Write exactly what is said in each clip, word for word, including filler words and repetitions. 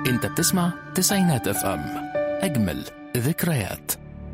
انت بتسمع تسعينات اف ام، اجمل ذكريات.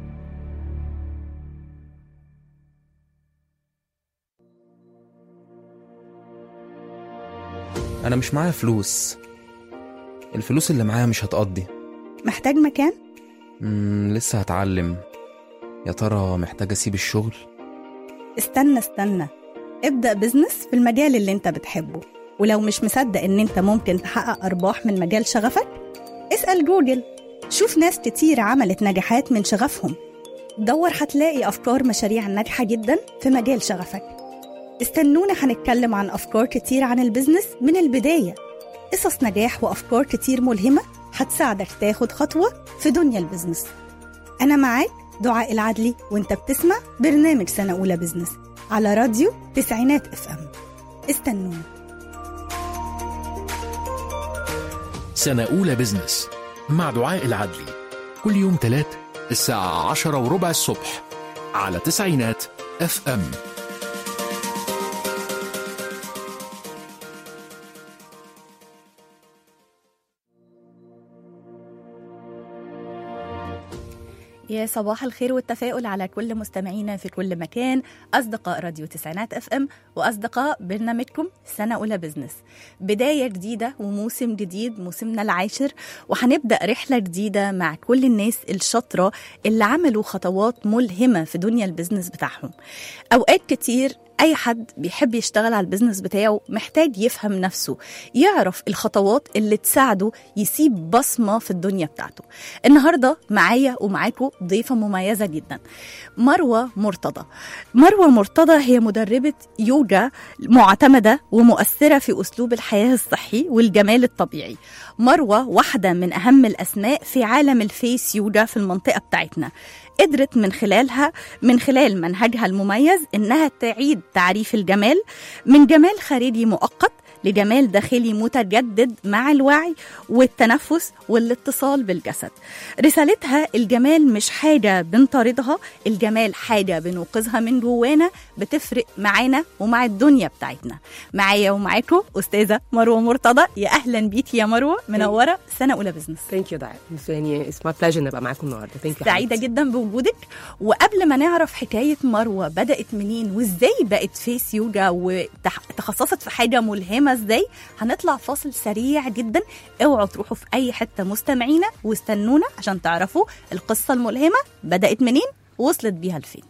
أنا مش معايا فلوس، الفلوس اللي معايا مش هتقضي. محتاج مكان؟ مم لسه هتعلم. يا ترى محتاج أسيب الشغل؟ استنى استنى ابدأ بزنس في المجال اللي انت بتحبه، ولو مش مصدق ان انت ممكن تحقق أرباح من مجال شغفك، اسأل جوجل، شوف ناس كتير عملت نجاحات من شغفهم. دور هتلاقي أفكار مشاريع ناجحة جدا في مجال شغفك. استنونا هنتكلم عن أفكار كتير عن البزنس من البداية، قصص نجاح وأفكار كتير ملهمة هتساعدك تاخد خطوة في دنيا البزنس. أنا معاك دعاء العدلي، وانت بتسمع برنامج سنة أولى بزنس على راديو تسعينات اف ام. استنونا. سنة أولى بزنس مع دعاء العدلي، كل يوم تلات الساعة عشرة وربع الصبح على تسعينات اف ام. يا صباح الخير والتفاؤل على كل مستمعينا في كل مكان، أصدقاء راديو تسعينات اف ام وأصدقاء برنامجكم سنة أولى بزنس. بداية جديدة وموسم جديد، موسمنا العاشر، وهنبدأ رحلة جديدة مع كل الناس الشاطرة اللي عملوا خطوات ملهمة في دنيا البزنس بتاعهم. أوقات كتير أي حد بيحب يشتغل على البزنس بتاعه محتاج يفهم نفسه، يعرف الخطوات اللي تساعده يسيب بصمة في الدنيا بتاعته. النهاردة معايا ومعاكم ضيفة مميزة جدا، مروة مرتضى. مروة مرتضى هي مدربة يوجا معتمدة ومؤثرة في أسلوب الحياة الصحي والجمال الطبيعي. مروة واحدة من أهم الأسماء في عالم الفيس يوجا في المنطقة بتاعتنا. قدرت من خلالها من خلال منهجها المميز إنها تعيد تعريف الجمال من جمال خارجي مؤقت لجمال داخلي متجدد مع الوعي والتنفس والاتصال بالجسد. رسالتها الجمال مش حاجة بنطاردها، الجمال حاجة بنوقظها من جوانا، بتفرق معانا ومع الدنيا بتاعتنا. معايا ومعاكم أستاذة مروة مرتضى. يا أهلا بيكي يا مروة، منورة سنة أولى بزنس. ثانك يو دعاء، يعني اسم ماي بليجر نبقى معاكم النهارده. ثانك يو، سعيدة جدا بوجودك. وقبل ما نعرف حكاية مروة بدأت منين وإزاي بقت فيس يوجا وتخصصت في حاجة ملهمة ازاي، هنطلع فاصل سريع جدا. اوعوا تروحوا في اي حته مستمعينا، واستنونا عشان تعرفوا القصه الملهمه بدات منين ووصلت بيها لفين.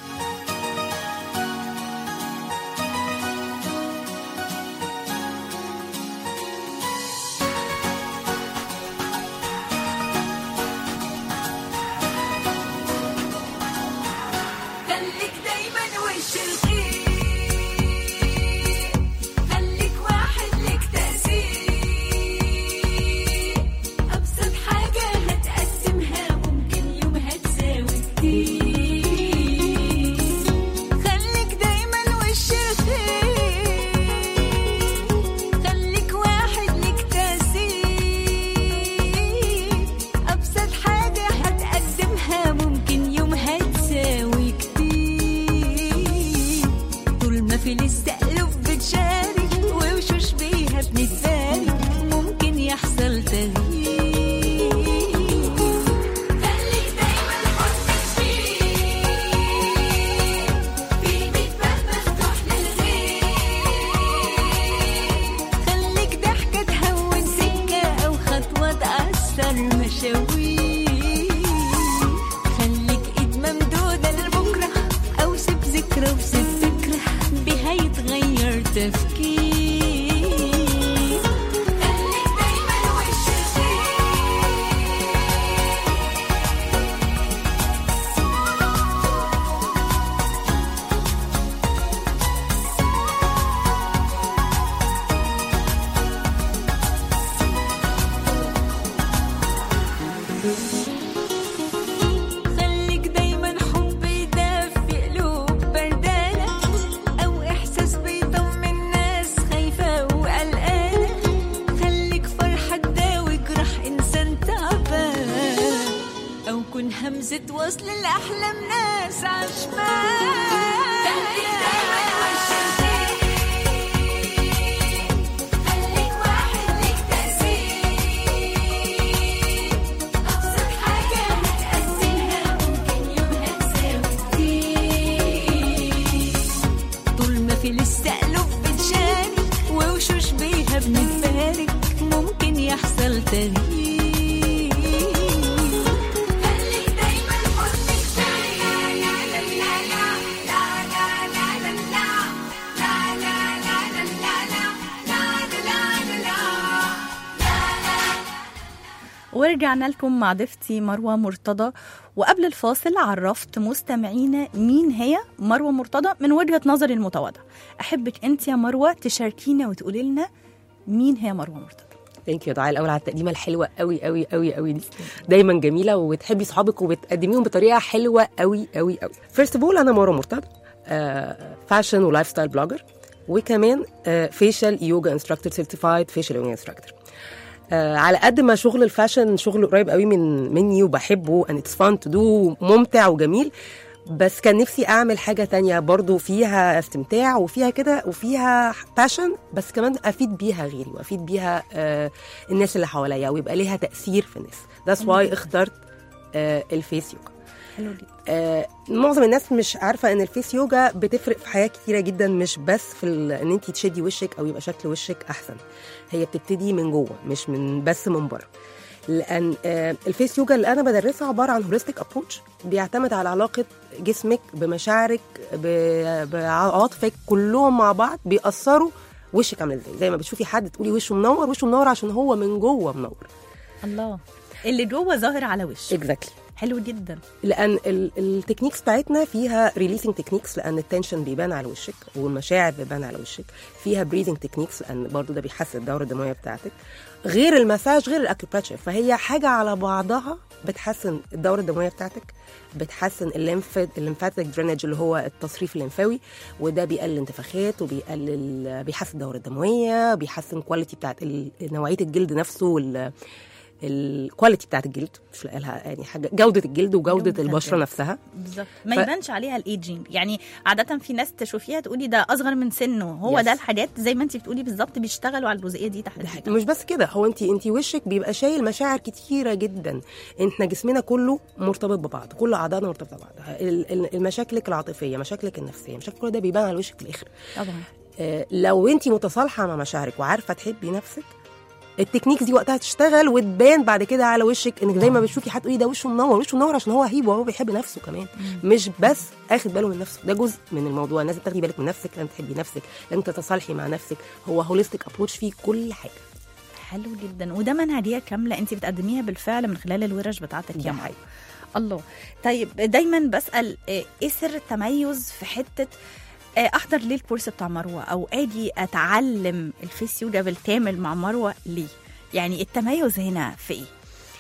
همزة وصل الأحلام ناس عشمان. خليك واحد ليك تأثير، بتتشارك ووشوش بيها بنتبارك ممكن يحصل تغيير. خليك دايما حزنك سايع لا لا لا لا لا لا لا لا لا لا لا لا لا لا. ورجعنا لكم مع ضيفتي مروة مرتضى. وقبل الفاصل عرفت مستمعينا مين هي مروة مرتضى من وجهة نظري المتواضعة. أحبك أنت يا مروة تشاركينا وتقولي لنا مين هي مروة مرتضى. ثانك يو دعاء الاول على التقديمه الحلوه قوي قوي قوي قوي دي، دايما جميله وبتحبي صحابك وبتقدميهم بطريقه حلوه قوي قوي قوي. فيرست اوف اول انا مروه مرتضى، فاشن ولايف ستايل بلوجر، وكمان فيشل يوجا انستراكتور، سيرتيفايد فيشل يوجا انستراكتور. على قد ما شغل الفاشن شغل قريب قوي من مني وبحبه and it's fun to do ممتع وجميل، بس كان نفسي اعمل حاجه تانية برضو فيها استمتاع وفيها كده وفيها باشن، بس كمان افيد بيها غيري وافيد بيها آه الناس اللي حواليا ويبقى ليها تاثير في الناس. that's why اخترت آه الفيس يوجا. حلو جدا. آه معظم الناس مش عارفه ان الفيس يوجا بتفرق في حاجات كتيره جدا، مش بس في ان انت تشدي وشك او يبقى شكل وشك احسن، هي بتبتدي من جوه مش من بس من بره. لان آه الفيس يوجا اللي انا بدرسها عباره عن هوليستيك ابروتش، بيعتمد على علاقه جسمك بمشاعرك بعواطفك كلهم مع بعض بيأثروا وشك عامل ازاي. زي ما بتشوفي حد تقولي وشه منور، وشه منور عشان هو من جوه منور. الله، اللي جوه ظاهر على وشك. اكزاكتلي. حلو جدا. لان التكنيكس بتاعتنا فيها ريليسنج تكنيكس لان التنشن بيبان على وشك والمشاعر بيبان على وشك، فيها بريزنج تكنيكس لان برضو ده بيحسن الدوره الدمويه بتاعتك، غير المساج غير الاكيوبريشر، فهي حاجه على بعضها بتحسن الدوره الدمويه بتاعتك، بتحسن الليمف الليمفاتيك درينج اللي هو التصريف الليمفاوي، وده بيقلل الانتفاخات وبيقلل بيحسن الدوره الدمويه، بيحسن كواليتي بتاعت نوعيه الجلد نفسه وال الكواليتي بتاعت الجلد، مش لها يعني حاجه جوده الجلد وجوده جودة البشره الجلد. نفسها بالظبط. ما ف... يبانش عليها الايجينج. يعني عاده في ناس تشوفيها تقولي ده اصغر من سنه، هو yes. ده الحاجات زي ما انت بتقولي بالظبط بيشتغلوا على الجزئيه دي تحديدا. مش بس كده، هو انت انت وشك بيبقى شايل مشاعر كتيره جدا. احنا جسمنا كله مرتبط ببعض، كل اعضائنا مرتبطه ببعض، المشاكلك العاطفيه، مشاكلك النفسيه، مشاكل كل ده بيبان على وشك في الاخر. طبعا آه لو انت متصالحه مع مشاعرك وعارفه تحبي نفسك، التكنيكس دي وقتها تشتغل وتبان بعد كده على وشك، انك زي ما بتشوفي حد تقولي ده وشه منور، وشه منور عشان هو هيب وهو بيحب نفسه كمان، مم. مش بس اخد باله من نفسه، ده جزء من الموضوع. لازم تاخدي بالك من نفسك، لازم تحبي نفسك، لازم تتصالحي مع نفسك. هو هوليستيك ابروتش فيه كل حاجه. حلو جدا. وده منهجيه كامله انت بتقدميها بالفعل من خلال الورش بتاعتك يا معي. الله. طيب دايما بسال ايه سر التميز في حته احضر ليه الكورس بتاع مروه او اجي اتعلم الفيس يوجا بالكامل مع مروه ليه؟ يعني التميز هنا في ايه؟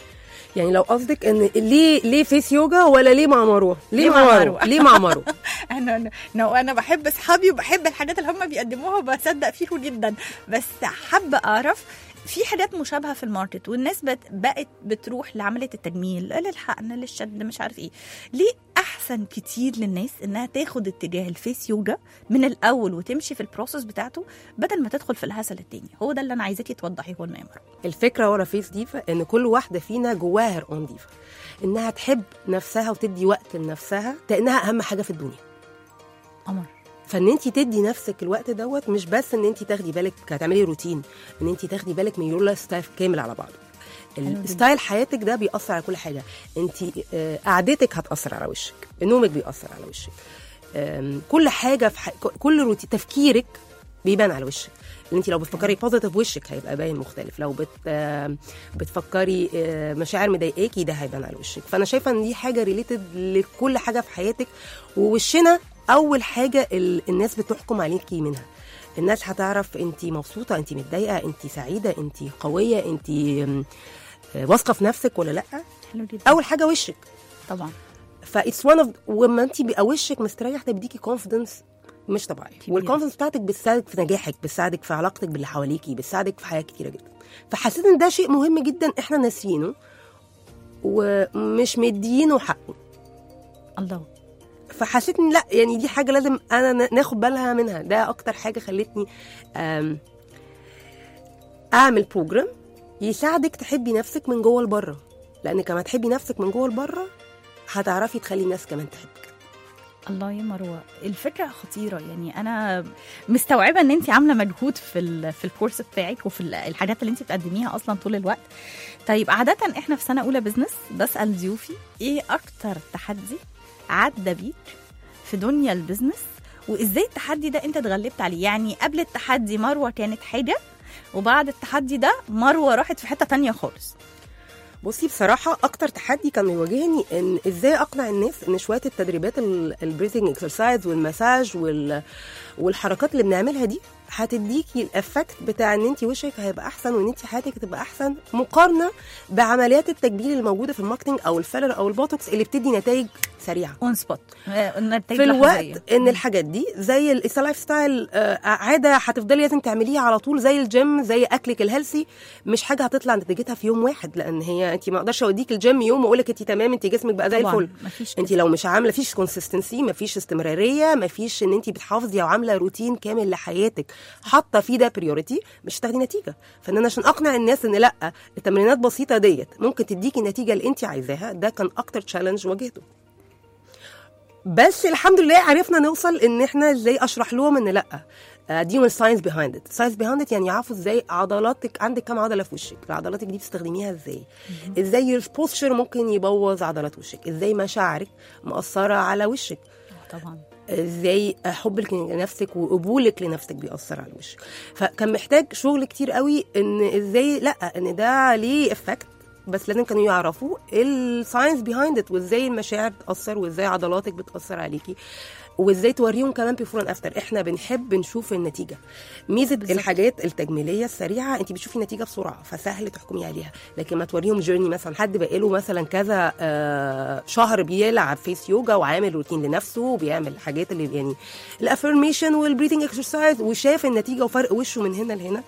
يعني لو قصدك ان ليه ليه فيس يوجا ولا ليه مع مروه؟ ليه, ليه مع مروه؟ ليه مع مروه؟ انا انا انا بحب اصحابي وبحب الحاجات اللي هم بيقدموها وبصدق فيهم جدا، بس حابه اعرف في حاجات مشابهه في الماركت والناس بقت بتروح لعمليه التجميل، للحقن، للشد، مش عارف ايه. ليه احسن كتير للناس انها تاخد اتجاه الفيس يوجا من الاول وتمشي في البروسس بتاعته بدل ما تدخل في الهسل التاني؟ هو ده اللي انا عايزاكي توضحيه هو المامر. الفكره ورا فيس ديفا ان كل واحده فينا جواها اون ديفا، انها تحب نفسها وتدي وقت لنفسها، لانها اهم حاجه في الدنيا. قمر. فان انت تدي نفسك الوقت دوت، مش بس ان انت تاخدي بالك هتعملي روتين، ان انت تاخدي بالك من يور ستايل كامل على بعضه. الستايل حياتك ده بيأثر على كل حاجه. انت قعدتك هتأثر على وشك، نومك بيأثر على وشك، كل حاجه في ح... كل روتين تفكيرك بيبان على وشك. انت لو بتفكري بوزيتيف وشك هيبقى باين مختلف، لو بت بتفكري مشاعر مضايقاكي ده هيبان على وشك. فانا شايفه ان دي حاجه ريليتد لكل حاجه في حياتك. ووشنا اول حاجه الناس بتحكم عليكي منها. الناس هتعرف انت مبسوطه، انت متضايقه، انت سعيده، انت قويه، انت واثقه في نفسك ولا لا. حلو جدا. اول حاجه وشك طبعا. فايتس وان اوف وما انت بقى وشك مستريح ده بيديكي كونفيدنس مش طبيعي، والكونفيدنس بتاعتك بتساعدك في نجاحك، بتساعدك في علاقتك باللي حواليكي، بتساعدك في حاجات كتيره جدا. فحسيت ان ده شيء مهم جدا احنا ناسيينه ومش مدينه حقه. الله. فحسيت ان لا، يعني دي حاجه لازم انا ناخد بالها منها. ده اكتر حاجه خلتني اعمل بروجرام يساعدك تحبي نفسك من جوه لبره، لان كما تحبي نفسك من جوه لبره هتعرفي تخلي الناس كمان تحبك. الله يا مروه، الفكره خطيره. يعني انا مستوعبه ان انت عامله مجهود في ال في الكورس بتاعك وفي ال- الحاجات اللي انت بتقدميها اصلا طول الوقت. طيب عاده احنا في سنه اولى بزنس بسال ضيوفي ايه اكتر تحدي عدى بيك في دنيا البزنس، وازاي التحدي ده انت اتغلبت عليه. يعني قبل التحدي مروه كانت حاجه، وبعد التحدي ده مروه راحت في حته تانية خالص. بصي بصراحة أكتر تحدي كان بيواجهني إن إزاي أقنع الناس إن شوية التدريبات البريثنج اكسرسايز والمساج وال والحركات اللي بنعملها دي هتديكي الافكت بتاع ان انت وشك هيبقى احسن وان انت حياتك تبقى احسن، مقارنه بعمليات التجميل الموجوده في الماركتنج او الفيلر او البوتوكس اللي بتدي نتائج سريعه اون سبوت في الوقت. ان الحاجات دي زي اللايف ستايل عاده هتفضلي لازم تعمليها على طول، زي الجيم، زي اكلك الهيلثي، مش حاجه هتطلع نتيجتها في يوم واحد. لان هي انت ما اقدرش اوديك الجيم يوم واقول لك انت تمام، انت جسمك بقى زي الفل. انت لو مش عامله فيش كونسيستنسي، ما فيش استمراريه، ما فيش ان انت بتحافظي او عامله روتين كامل لحياتك حاطه فيه ده بريوريتي، مش هتاخدي نتيجه. فان انا عشان اقنع الناس ان لا، التمرينات بسيطه ديت ممكن تديكي النتيجه اللي انت عايزاها، ده كان اكتر تشالنج واجهته. بس الحمد لله عرفنا نوصل ان احنا ازاي اشرح لهم ان لا، اديهم الساينس بيهايند ات. الساينس بيهايند ات يعني يعرفوا ازاي عضلاتك، عندك كام عضله في وشك، عضلاتك دي بتستخدميها ازاي، ازاي البوستشر ممكن يبوظ عضلات وشك، ازاي مشاعرك مأثره على وشك طبعا، ازاي حبك لنفسك وقبولك لنفسك بيأثر على وشك. فكان محتاج شغل كتير قوي ان ازاي لا، ان ده ليه افكت، بس لازم كانوا يعرفوا الساينس بيهايند ات، وازاي المشاعر بتأثر، وازاي عضلاتك بتأثر عليكي، وازاي توريهم كمان بيفور اند افتر. احنا بنحب نشوف النتيجه. ميزه بالزبط. الحاجات التجميليه السريعه انت بتشوفي النتيجه بسرعه فسهل تحكمي عليها، لكن ما توريهم جيرني. مثلا حد بقاله مثلا كذا آه شهر بيلعب فيس يوجا وعامل روتين لنفسه وبيعمل الحاجات اللي يعني الافيرميشن والبريثنج اكسرسايز وشاف النتيجه وفرق وشه من هنا لهنا،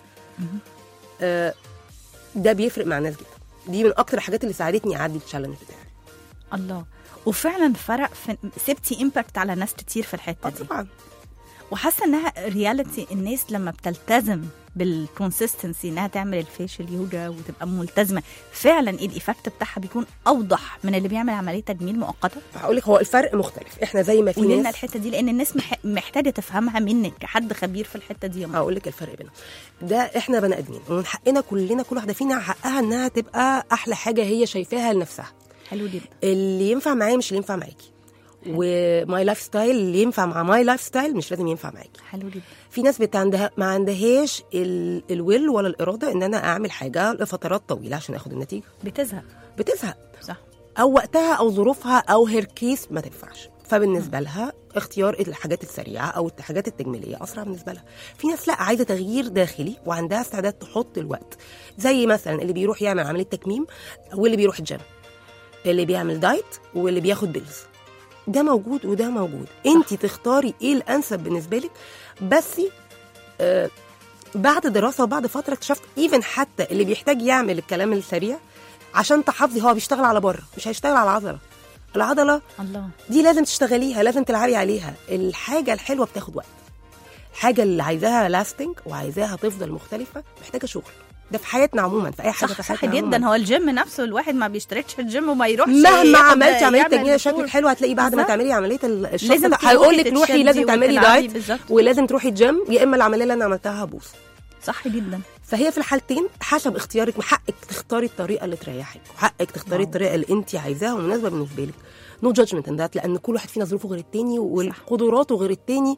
آه ده بيفرق مع الناس جدا. دي من اكتر الحاجات اللي ساعدتني اعدي التشالنج بتاعي. الله، وفعلا فرق في سبتي امباكت على ناس كتير في الحته دي طبعا. وحاسه انها رياليتي. الناس لما بتلتزم بالكونسيستنسي انها تعمل الفيشل يوجا وتبقى ملتزمه فعلا، الايفكت بتاعها بيكون اوضح من اللي بيعمل عمليه تجميل مؤقته. هقول لك هو الفرق مختلف. احنا زي ما في ناس الحته دي لان الناس مح... محتاجه تفهمها منك كحد خبير في الحته دي. هقول لك الفرق بينهم. ده احنا بني ادمين ومن حقنا كلنا، كل واحده فينا حقها انها تبقى احلى حاجه هي شايفاها لنفسها. حلو جدا. اللي ينفع معايا مش اللي ينفع معاكي، وماي لايف ستايل اللي ينفع مع ماي لايف ستايل مش لازم ينفع معاكي. حلو جدا. في ناس بتعندها ما عندهاش ال... الويل ولا الاراده ان انا اعمل حاجه لفترات طويله عشان اخد النتيجه، بتزهق بتزهق صح، او وقتها او ظروفها او هير كيس ما تنفعش. فبالنسبه لها اختيار الحاجات السريعه او الحاجات التجميليه اسرع بالنسبه لها. في ناس لا، عايزه تغيير داخلي وعندها استعداد تحط الوقت، زي مثلا اللي بيروح يعمل عمليه تكميم واللي بيروح الجيم، اللي بيعمل دايت واللي بياخد بيلز. ده موجود وده موجود. انت تختاري ايه الانسب بالنسبه لك. بس آه بعد دراسه وبعد فتره اكتشفت ايفن حتى اللي بيحتاج يعمل الكلام السريع عشان تحافظي، هو بيشتغل على بره مش هيشتغل على العضله. العضله الله دي لازم تشتغليها، لازم تلعبي عليها. الحاجه الحلوه بتاخد وقت. الحاجه اللي عايزاها لاستنج وعايزاها تفضل مختلفه محتاجه شغل. ده في حياتنا عموما، في اي حاجه صح, في صح جدا عموماً. هو الجيم نفسه الواحد ما بيشتركش الجيم وما يروحش مهما عملتي عمليه تجميل شكلك حلو، هتلاقي بعد ما تعملي عمليه الشخص ده هيقول لك روحي لازم تعملي دايت ولازم تروحي الجيم، يا اما العمليه اللي انا عملتها هبوظ. صح جدا. فهي في الحالتين حسب اختيارك، حقك تختاري الطريقه اللي تريحك وحقك تختاري الطريقه اللي انت عايزاها ومناسبه بالنسبه لك. نو جادجمنت ان ذات، لان كل واحد فينا ظروفه غير التاني وقدراته غير التاني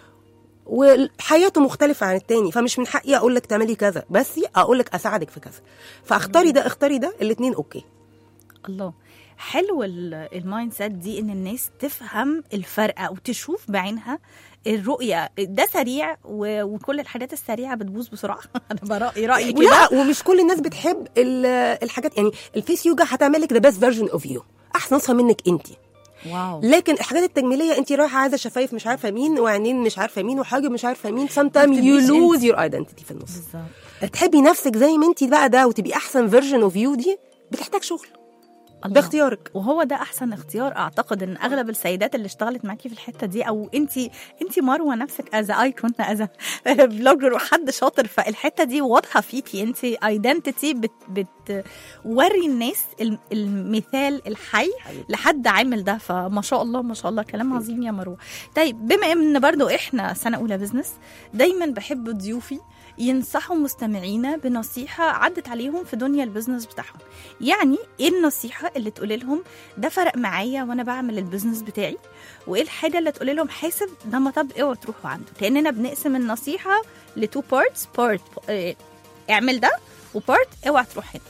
وحياته مختلفة عن التاني. فمش من حقي أقول لك تعملي كذا، بس أقول لك أساعدك في كذا. فاختاري ده اختاري ده، الاتنين أوكي. الله، حلو المايند سيت دي ان الناس تفهم الفرق او تشوف بعينها الرؤيه. ده سريع وكل الحاجات السريعه بتبوظ بسرعه. انا برأي رايي كده. لا، ومش كل الناس بتحب الحاجات. يعني الفيس يوجا هتعمل لك ذا بيست فيرجن اوف يو، احسن نسخه منك انت. واو. لكن الحاجات التجميليه انت رايحه عايزه شفايف مش عارفه مين وعينين مش عارفه مين وحاجه مش عارفه مين. sometimes you lose your identity في النص. بالظبط. تحبي نفسك زي ما انت بقى ده وتبقي احسن فيرجن اوف يو، دي بتحتاج شغل. ده اختيارك. وهو ده احسن اختيار. اعتقد ان اغلب السيدات اللي اشتغلت معاكي في الحته دي، او انت انت مروه نفسك از ايكون از بلوجر وحد شاطر، فالحته دي واضحه فيكي. انت ايدنتيتي بت بتوري الناس المثال الحي لحد عامل ده. فما شاء الله ما شاء الله، كلام عظيم يا مروه. طيب بما ان برضو احنا سنه اولى بزنس، دايما بحب ضيوفي ينصحوا مستمعينا بنصيحة عدت عليهم في دنيا البزنس بتاعهم. يعني ايه النصيحة اللي تقول لهم ده فرق معايا وانا بعمل البزنس بتاعي، وايه الحاجة اللي تقول لهم حاسب ده مطب اوعوا تروحوا عنده. كأننا بنقسم النصيحة لتو بارتس، بارت اه اعمل ده، وبارت اوعى تروح هنا.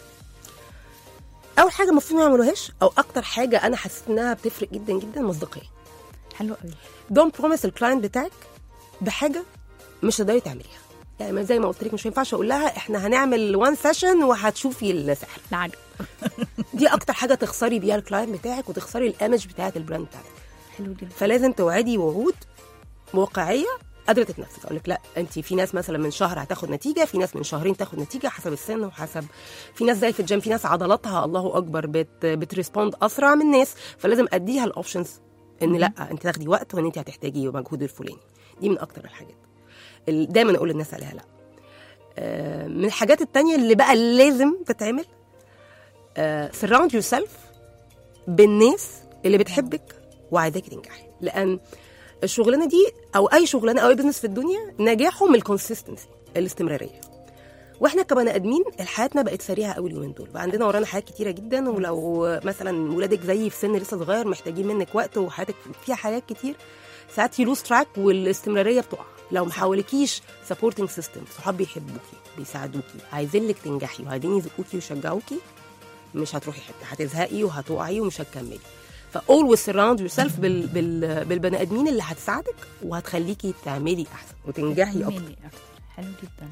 اول حاجة المفروض ما يعملوهاش، او اكتر حاجة انا حسيت انها بتفرق جدا جدا، المصداقية. حلو قوي. دونت بروميس الكلاينت بتاعك بحاجة مش هتقدري تعمليها. يعني زي ما قلت لك، مش ينفعش اقول لها احنا هنعمل وان سيشن وهتشوفي السحر. العجب. دي اكتر حاجه تخسري بيها الكلاينت بتاعك وتخسري الايمج بتاعت البراند بتاعك. حلو جدا. فلازم توعدي وعود واقعيه قادره تتنفذ. اقول لك لا، انت في ناس مثلا من شهر هتاخد نتيجه، في ناس من شهرين تاخد نتيجه، حسب السن وحسب. في ناس زي في الجيم، في ناس عضلاتها الله اكبر بت بتريسبوند اسرع من ناس، فلازم اديها الاوبشنز ان لا انت تاخدي وقت وان انت هتحتاجي مجهود الفلاني. دي من اكتر الحاجات دايما اقول للناس عليها لا. آه من الحاجات التانية اللي بقى لازم تتعمل، آه surround yourself بالناس اللي بتحبك وعايزاكي تنجحي. لان الشغلانه دي او اي شغلانه او اي بزنس في الدنيا نجاحه من الكونسيستنسي، الاستمراريه. واحنا كبني ادمين حياتنا بقت سريعه قوي اليومين دول، وعندنا ورانا حاجات كتيره جدا. ولو مثلا ولادك زيي في سن لسه صغير محتاجين منك وقت، وحياتك فيها حاجات كتير، ساعات يلوز تراك والاستمراريه بتقع. لو ما حاولكيش سبورتنج سيستم، صحاب بيحبوكي بيساعدوكي عايزين لك تنجحي وعايزين يزقوكي ويشجعوكي، مش هتروحي حته، هتزهقي وهتقعي ومش هتكملي. فاولويز سراوند يور سيلف بال بال بالبني ادمين اللي هتساعدك وهتخليكي تعملي احسن وتنجحي اكتر. حلو جدا.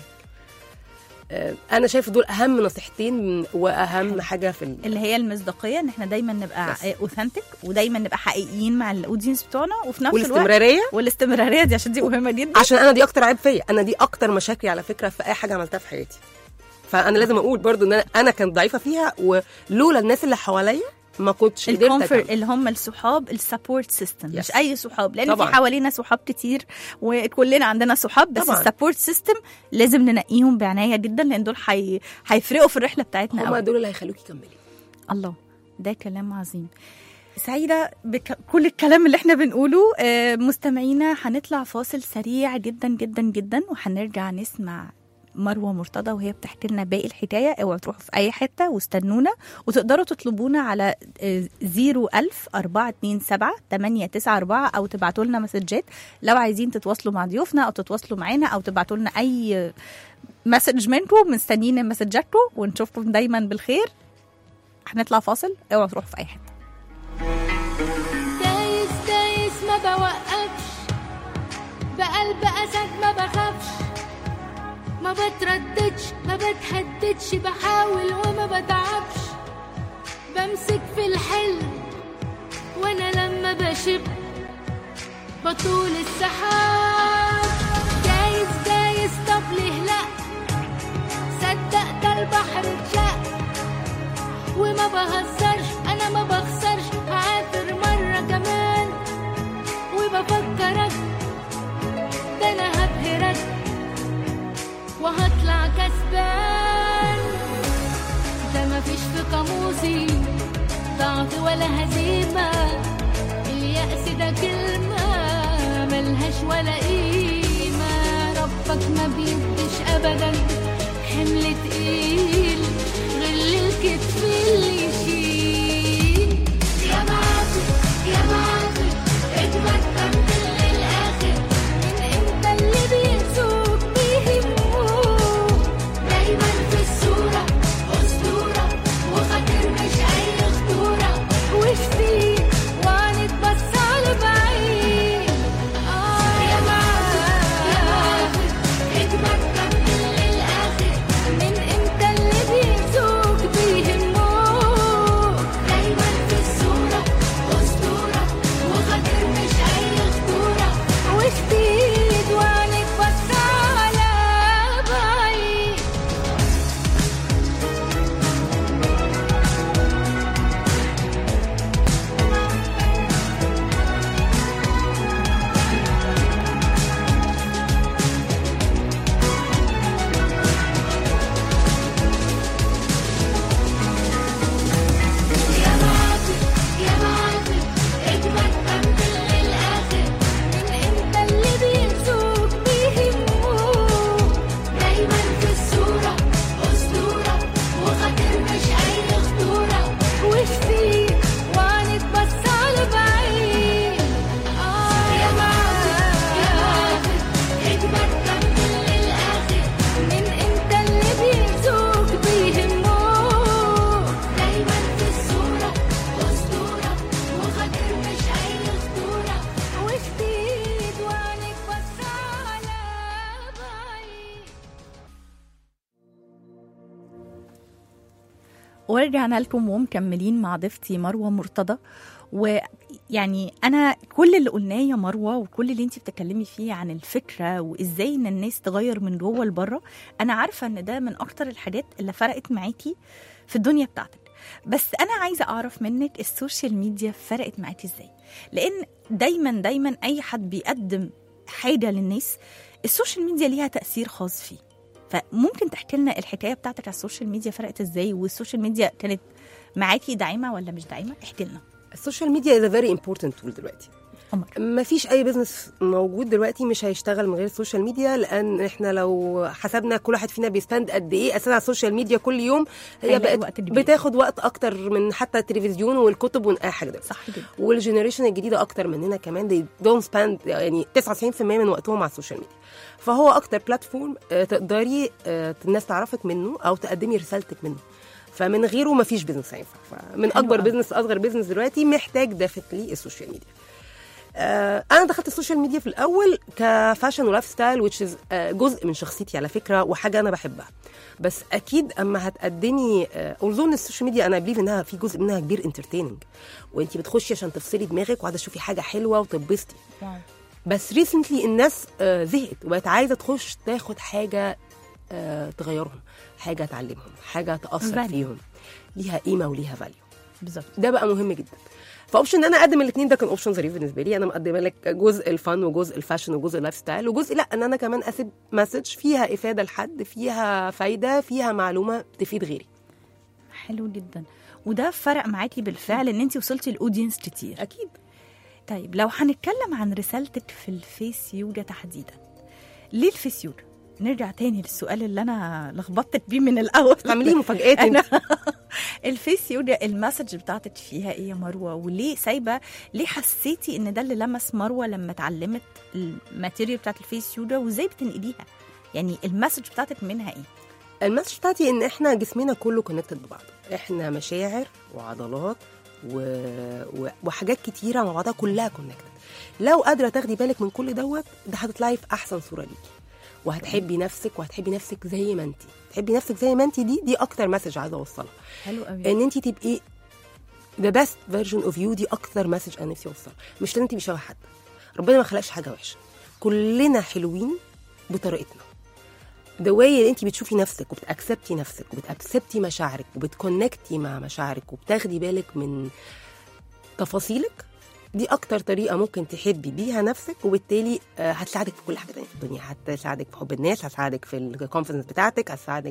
انا شايفه دول اهم نصيحتين واهم حاجه في اللي هي المصداقيه، ان احنا دايما نبقى اوثنتيك ودايما نبقى حقيقيين مع الاودينس بتوعنا، وفي نفس والاستمراريه الوقت والاستمراريه دي عشان دي مهمه جدا. عشان انا دي اكتر عيب فيا، انا دي اكتر مشاكلي على فكره في اي حاجه عملتها في حياتي. فانا لازم اقول برضو ان انا انا كنت ضعيفه فيها، ولولا الناس اللي حواليا ما كنتش قدرت أكمل. اللي هم الصحاب السبورت سيستم، مش اي صحاب، لان طبعًا. في حوالينا صحاب كتير وكلنا عندنا صحاب، بس طبعًا. السبورت سيستم لازم ننقيهم بعنايه جدا، لان دول حي... هيفرقوا في الرحله بتاعتنا. هم دول اللي هيخلوكي تكملي. الله، ده كلام عظيم. سعيدة بكل الكلام اللي احنا بنقوله. مستمعينا هنطلع فاصل سريع جدا جدا جدا، وهنرجع نسمع مروة مرتضى وهي بتحكي لنا باقي الحكاية. اوعوا تروحوا في أي حتة واستنونا، وتقدروا تطلبونا على زيرو ألف أربعة اتنين سبعة تمانية تسعة أربعة، أو تبعتوا لنا مسجات لو عايزين تتواصلوا مع ضيوفنا أو تتواصلوا معانا أو تبعتوا لنا أي مسج منكم. مستنيين مسجاتكم ونشوفكم دايما بالخير. هنطلع فاصل، اوعوا تروحوا في أي حتة. دايس دايس ما بوقفش، بقلب أسد ما بخافش، ما بترددش ما بتهددش، بحاول وما بتعبش، بمسك في الحلم وانا لما بشب بطول السحاب. دايس دايس طب ليه لا، صدقت البحر اتشق، وما بهزرش انا ما بخسرش، هعافر مرة كمان وبفكرك، ده انا هبهرك وهطلع كسبان. ده مفيش في قاموسي ضعف ولا هزيمة، اليأس ده كلمة ملهاش ولا قيمة. ربك ما بيديش أبدا حمل تقيل غل الكتف اللي يشيل. يا معافي يا معافي اجمد كمل للآخر، من انت اللي بيسوق دايما في الصورة أسطورة، وخاطر مش أي خطورة، وشتي وهنتبص على بعيد. آه يا معافي يا معافي اجمد كمل للآخر، من ورجعنا لكم ومكملين مع ضيفتي مروة مرتضى. ويعني أنا كل اللي قلناه يا مروة وكل اللي انتي بتتكلمي فيه عن الفكرة وإزاي إن الناس تغير من جوه لبره، أنا عارفة إن ده من أكتر الحاجات اللي فرقت معاكي في الدنيا بتاعتك. بس أنا عايزة أعرف منك السوشيال ميديا فرقت معاكي إزاي؟ لأن دايما دايما أي حد بيقدم حاجة للناس السوشيال ميديا ليها تأثير خاص فيه. فممكن تحكي لنا الحكاية بتاعتك على السوشيال ميديا فرقت إزاي، والسوشيال ميديا كانت معاكي داعمة ولا مش داعمة؟ احكي لنا. السوشيال ميديا is a very important tool دلوقتي. عمر. ما فيش اي بزنس موجود دلوقتي مش هيشتغل من غير السوشيال ميديا، لان احنا لو حسبنا كل واحد فينا بيستند قد ايه اساسا على السوشيال ميديا كل يوم، هي بقت وقت بتاخد وقت اكتر من حتى التلفزيون والكتب واي حاجه دلوقتي. صح جدا. والجنريشن الجديده اكتر مننا كمان they don't spend يعني تسعة وتسعين بالمية من وقتهم على السوشيال ميديا. فهو اكتر بلاتفورم تقدري الناس تعرفك منه او تقدمي رسالتك منه، فمن غيره ما فيش بزنس هينفع. فمن اكبر بزنس اصغر بزنس دلوقتي محتاج دافتلي السوشيال ميديا. آه انا دخلت السوشيال ميديا في الاول كفاشن ولايف ستايل which is آه جزء من شخصيتي على فكره وحاجه انا بحبها. بس اكيد اما هتقدمي اظن آه السوشيال ميديا انا بليف انها في جزء منها كبير انترتيننج، وانتي بتخشي عشان تفصلي دماغك وعايزه تشوفي حاجه حلوه وتتبسطي. بس ريسنتلي الناس آه زهقت وبقت عايزه تخش تاخد حاجه آه تغيرهم، حاجه تعلمهم، حاجه تاثر فيهم، ليها قيمه وليها فاليو. بالظبط. ده بقى مهم جدا. فاوبشن ان انا اقدم الاثنين ده كان اوبشن ظريف بالنسبه لي. انا مقدمه لك جزء الفن وجزء الفاشن وجزء اللايف ستايل، وجزء لا ان انا كمان اسيب مسج فيها افاده لحد، فيها فايده، فيها معلومه تفيد غيري. حلو جدا. وده فرق معاكي بالفعل ان انت وصلتي الاودينس كتير. اكيد. طيب لو هنتكلم عن رسالتك في الفيس يوجا تحديدا، ليه الفيس يوجا؟ نرجع تاني للسؤال اللي انا لخبطتك بيه من الاول. تعمليه مفاجآت انت. الفيس يوجا المسج بتاعتك فيها ايه يا مروه؟ وليه سايبه، ليه حسيتي ان ده اللي لمس مروه لما اتعلمت الماتيريال بتاعت الفيس يوجا، وازاي بتنقليها؟ يعني المسج بتاعتك منها ايه؟ المسج بتاعتي ان احنا جسمنا كله كونكتد ببعض، احنا مشاعر وعضلات و... و... وحاجات كتيره مع بعضها كلها كونكتد. لو قادره تاخدي بالك من كل دوت ده هتطلعي في احسن صوره ليكي، وهتحبي نفسك وهتحبي نفسك زي ما انت تحبي نفسك زي ما انت. دي دي اكتر مسج عايزه اوصلها. حلو قوي. ان انت تبقي the best version of you. دي اكتر مسج انا نفسي اوصلها. مش لازم تبقي شبه حد، ربنا ما خلقش حاجه وحشه، كلنا حلوين بطريقتنا. the way اللي انت بتشوفي نفسك وبتاكسبتي نفسك وبتاكسبتي مشاعرك وبتكونكتي مع مشاعرك وبتاخدي بالك من تفاصيلك، دي اكتر طريقه ممكن تحبي بيها نفسك، وبالتالي هتساعدك في كل حاجه تانية في الدنيا. هتساعدك في حب الناس، هتساعدك في الكونفيدنس بتاعتك، هتساعدك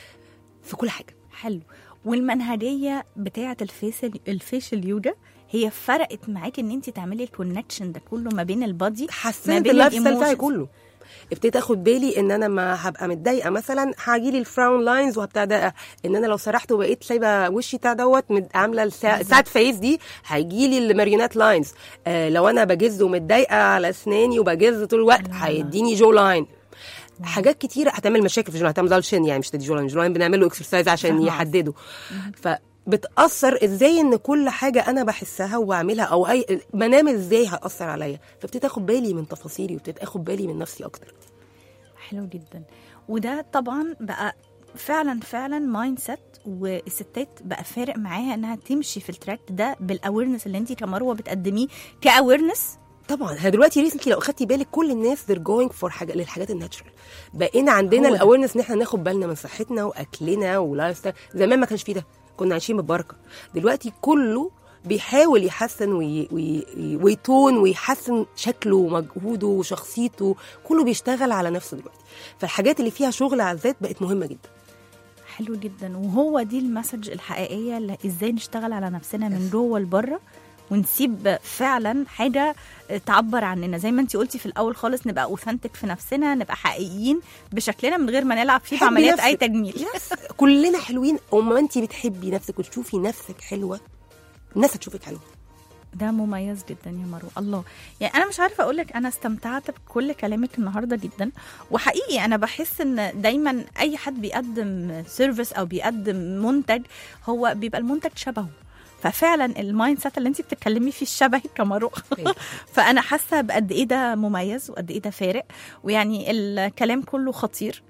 في كل حاجه. حلو. والمنهجيه بتاعه الفيشل الفيشل يوجا هي فرقت معاكي ان انت تعملي الكونكشن ده كله ما بين البادي، ما بين اللايف ستايل بتاعي كله. ابتديت اخد بالي ان انا ما هبقى متضايقه مثلا هاجي لي الفراون لاينز وهبتدي ان انا لو سرحت وبقيت سايبه وشي بتاع دوت عامله الساد فيس دي هيجي لي الماريونات لاينز. آه لو انا بجز ومتضايقه على اسناني وبجز طول الوقت هيديني جو لاين. حاجات كتيره هتعمل مشاكل في الجو، هتعمل دالشين يعني مش تدي جو لاين. جو لاين بنعمل له اكسرسايز عشان يحدده. ف بتأثر ازاي ان كل حاجة انا بحسها وبعملها او اي بنام ازاي هتأثر عليا. فبتبتدي اخد بالي من تفاصيلي وبتبتدي اخد بالي من نفسي اكتر. حلو جدا. وده طبعا بقى فعلا فعلا مايند سيت، والستات بقى فارق معاها انها تمشي في التراك ده بالاويرنس اللي انت كمروه بتقدميه كاويرنس. طبعا هي دلوقتي ريسنتلي لو اخدتي بالك كل الناس they're going for حاجه للحاجات الناتشرال. بقينا عندنا الاويرنس ان احنا ناخد بالنا من صحتنا واكلنا ولايف ستايل. زمان ما كانش فيه ده، كنا عايشين ببركه. دلوقتي كله بيحاول يحسن وي... وي... ويتون ويحسن شكله ومجهوده وشخصيته، كله بيشتغل على نفسه دلوقتي. فالحاجات اللي فيها شغل على الذات بقت مهمه جدا. حلو جدا. وهو دي المسج الحقيقيه اللي ازاي نشتغل على نفسنا من جوه لبره، ونسيب فعلا حاجه تعبر عننا زي ما انت قلتي في الاول خالص، نبقى اوثنتك في نفسنا، نبقى حقيقيين بشكلنا من غير ما نلعب فيه بعمليات اي تجميل. كلنا حلوين. وما انت بتحبي نفسك وتشوفي نفسك حلوه، الناس هتشوفك حلوه. ده مميز جدا يا مروه. الله، يعني انا مش عارفه اقول لك انا استمتعت بكل كلامك النهارده جدا. وحقيقي انا بحس ان دايما اي حد بيقدم سيرفيس او بيقدم منتج هو بيبقى المنتج شبهه. ففعلا المايند سيت اللي انت بتتكلمي فيه الشبهي كمروه. فانا حاسه بقد ايه ده مميز وقد ايه ده فارق، ويعني الكلام كله خطير.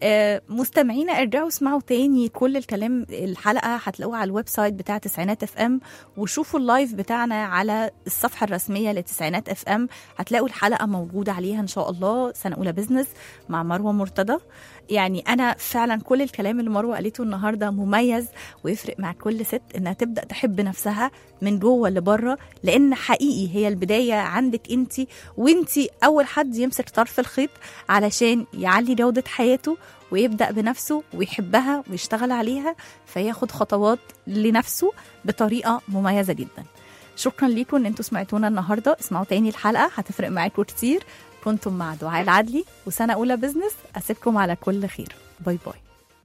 آه، مستمعينا ارجعوا اسمعوا تاني كل الكلام، الحلقة هتلاقوها على الويب سايت بتاع تسعينات اف ام، وشوفوا اللايف بتاعنا على الصفحة الرسمية لتسعينات اف ام، هتلاقوا الحلقة موجودة عليها ان شاء الله. سنة اولى بزنس مع مروة مرتضى. يعني انا فعلا كل الكلام اللي مروة قالته النهاردة مميز، ويفرق مع كل ست انها تبدأ تحب نفسها من جوه لبره، لان حقيقي هي البداية عندك انت، وانت اول حد يمسك طرف الخيط علشان يعلي جودة حياته ويبدأ بنفسه ويحبها ويشتغل عليها، فياخد خطوات لنفسه بطريقة مميزة جدا. شكرا لكم ان انتوا سمعتونا النهاردة. اسمعوا تاني الحلقة هتفرق معاكم كتير. كنتم مع دعاء العدلي وسنة أولى بزنس، أسيبكم على كل خير. باي باي.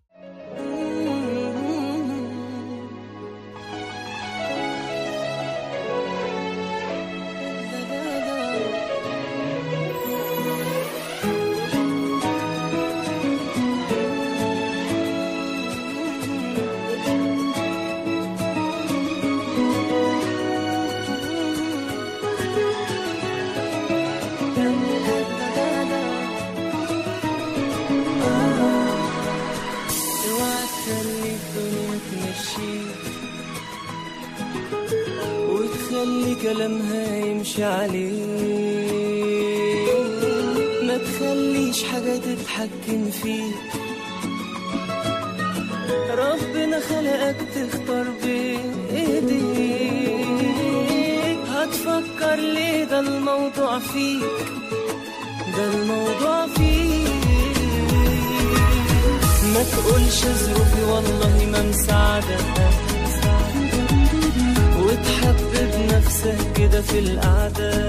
كلامها يمشي عليه، ما تخليش حاجة تتحكم فيك. ربنا خلقك تختار بإيديك، هتفكر ليه؟ ده الموضوع فيك، ده الموضوع فيك. ما تقولش ظروفي والله ما مساعدك، وتحبب نفسك كده في القعدة،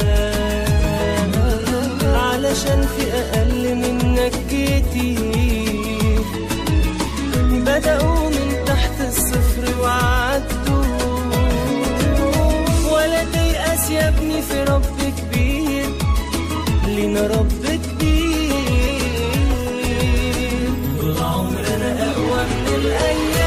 علشان في أقل منك كتير بدأوا من تحت الصفر وعدوا. ولا تيأس يا ابني، في رب كبير، لينا رب كبير. طول عمرنا أقوى من الأيام،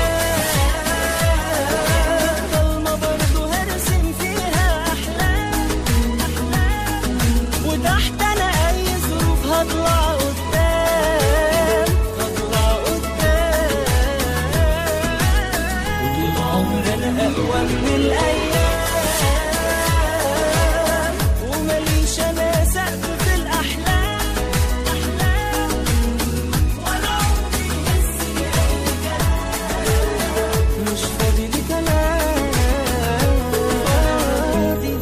هطلع قدام، هطلع قدام. وطول عمرنا أقوى من الأيام، ومليش أنا سقف في الأحلام، أحلام. ولا عمري يحس بأي كلام، مش فاضي لي كلام، فاضي.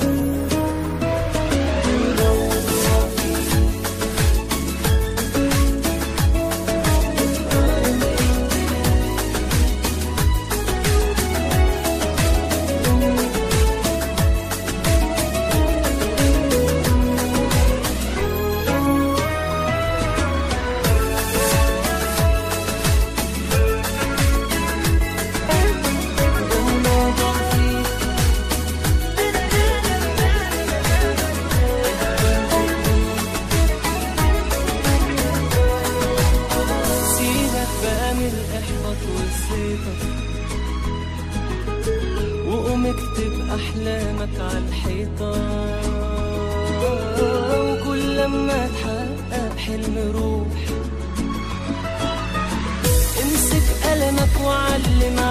وقوم اكتب أحلامك على الحيطة، وكل لما تحقق حلم روح امسك قلمك وعلم